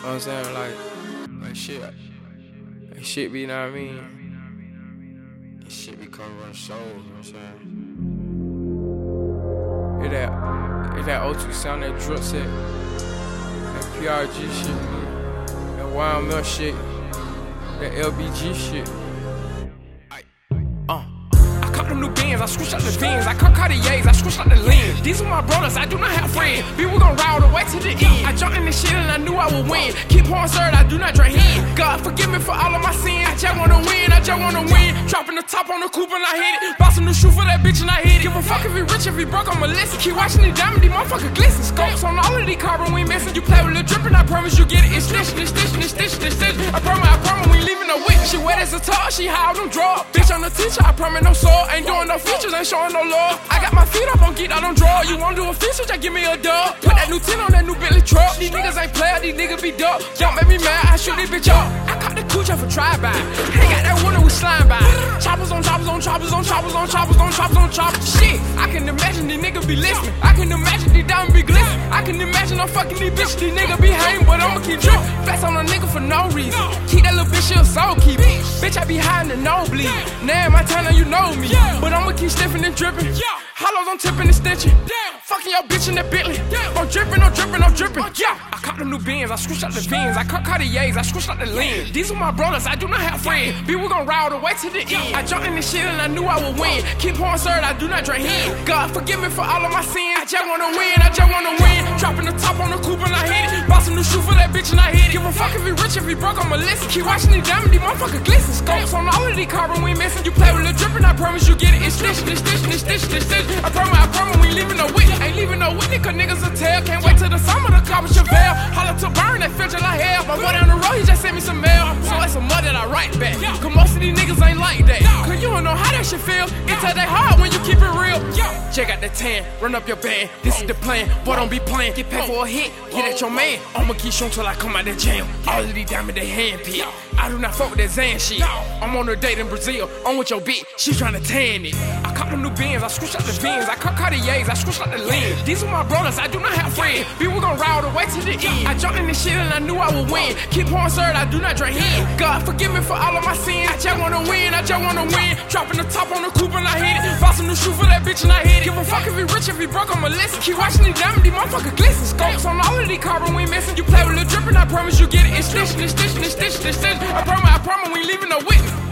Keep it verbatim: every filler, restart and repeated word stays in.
what I'm saying? Like, like shit. Like shit be, you know what I mean? This shit be covering souls, you know what I'm saying? It's that, it's that O two sound, that drip set, that P R G shit, that Wild Milk shit, that L B G shit. Uh. I caught them new Benz, I switched out the Vans. I caught Cartiers, I switched out the lens. These are my brothers, I do not have friends. We were gon' ride all the way to the end. I jumped in this shit and I knew I would win. Keep on sir, I do not drink hen. God forgive me for all of my sins. I just wanna win, I just wanna win. Dropping the top on the coupe and I hit it. Bought some new shoe for that bitch and I hit it. Give a fuck if he rich, if he broke, I'ma listen. Keep watching these diamonds, these motherfuckers glisten. Scopes on all of these carbon, we ain't missing. You play with the drip and I promise you get it. It's stitching, it's stitching, it's stitching, it's stitching. I promise, I promise we ain't leaving no witness. She wet as a tar, she high on them drugs. Bitch on the teacher, I promise no sword. Ain't doing no features, ain't showing no love. I got my feet up on get, I don't draw. You wanna do a feature, just give me a dub. Put that new tin on that new Bentley truck. These niggas ain't player, these niggas be duck. Don't make me mad, I shoot this bitch up. I caught the cooch off a drive-by. Ain't got that window we slime by. Choppers on choppers on choppers on choppers on choppers on choppers on choppers. Shit, I can imagine these niggas be listening. I can imagine these diamonds be glistening. I can imagine I'm fucking these bitches. These niggas be hating, but I'ma keep dripping. Flex on a nigga for no reason. Keep that little bitch, she a soul keeper. Bitch, I be high in the nosebleed. Now my time, now you know me. But I'ma keep stiffing and dripping. Hollows on tipping and stitching. Fucking your bitch in that Bentley. I'm dripping, I'm dripping, I'm dripping. Yeah, I caught them new Benz, I switched out the Vans. I caught Cartiers, I switched out the lens. These are my brothers, I do not have friends. We were gon' ride all the way to the end. I jumped in this shit and I knew I would win. Keep on sir, I do not drink hen. God forgive me for all of my sins. I just wanna win, I just wanna win. Dropping the top on the coupe and I hit it. Bought some new shoe for that bitch and I hit it. Give a fuck if he rich, if he broke, I'ma listen. Keep watching these diamonds, these motherfuckers glisten. Scopes on all of these carbon, we ain't missing. You play with the drip and I promise you get it. It's stitching, it's stitching, it's stitching, it's stitching. I promise, I promise we ain't leaving no witness. Ain't leaving no witness, cause niggas will tell. Can't wait till the summer to cop a Chevelle. Holla to burn that filter like hell. My boy down the road, he just sent me some mail. So it's some mud that I write back. Cause most of these niggas ain't like that. Cause you don't know how that shit feel. It's that hard when you keep it real. Check out the tan, run up your band. This is the plan, boy don't be playing. Get paid for a hit, get at your man. I'ma keep shooting till I come out the jam. All of these diamonds, they hand pick. I do not fuck with that Zan shit. I'm on a date in Brazil, I'm with your bitch, she tryna tan it. I caught them new Benz, I switched out the Vans. I caught Cartiers, I switched out the lens. These are my brothers, I do not have friends. We were gon' ride all the way to the end. I jumped in this shit and I knew I would win. Keep on sir, I do not drink hen. God forgive me for all of my sins. I just wanna win, I just wanna win. Dropping the top on the coupe and I hit it. Bought some new shoe for that bitch and I hit it. Give a fuck if he rich, if he broke, I'ma listen. Keep watching these diamonds, these motherfuckers glisten. Scopes on all of these carbon, we ain't missing. You play with the drip and I promise you get it. It's stitching, it's stitching, it's stitching, it's stitching. I promise, I promise we ain't leaving no witness.